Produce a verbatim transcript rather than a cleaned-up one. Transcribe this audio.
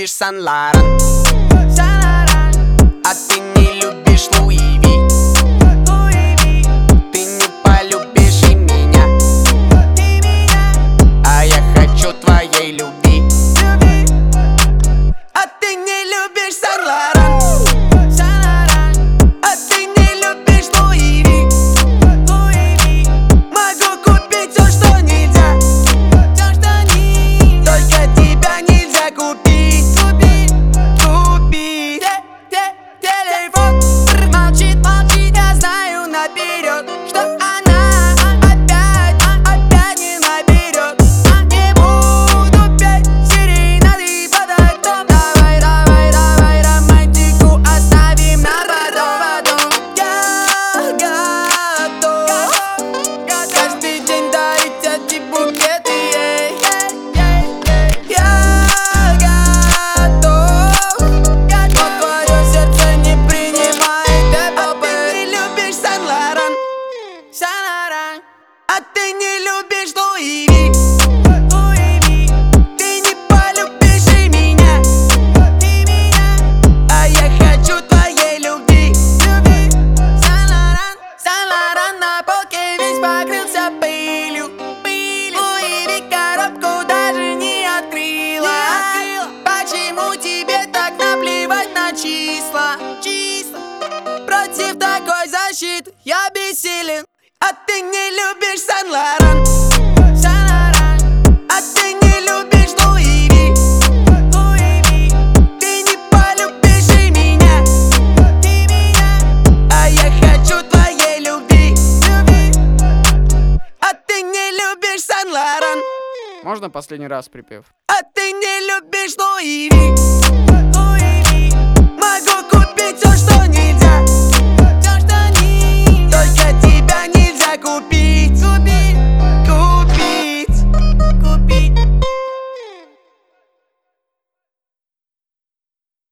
любишь Сан-Лоран, а ты не любишь Луи Ви. Ты не полюбишь и меня, а я хочу твоей любви. А ты не любишь Сан-Лоран, а ты не любишь Луи Ви. Могу купить все, что нельзя, только тебя нельзя купить. Купить телефон молчит, молчит, я знаю наперед, что она опять, опять не наберет. Не буду петь серенады под окном. Давай, давай, давай романтику оставим на потом. Я готов каждый день дарить эти букеты. Я готов, но твое сердце не принимает ЭПП. А ты не любишь Сан-Лоран, Сан-Лоран, а ты не любишь Луи Ви. Ты не полюбишь и меня, а я хочу твоей любви. Сан-Лоран, Сан-Лоран на полке весь покрылся пылью. Луи Ви коробку даже не открыла. Почему тебе так наплевать на числа? Числа. Против такой защиты я бессилен. А ты не любишь Сан-Лоран, Сан-Лоран, а ты не любишь Луи Ви. Ты не полюбишь и меня, а я хочу твоей любви. А ты не любишь Сан-Лоран, Можно последний раз припев? а ты не любишь Луи Ви. Могу купить все, что нельзя,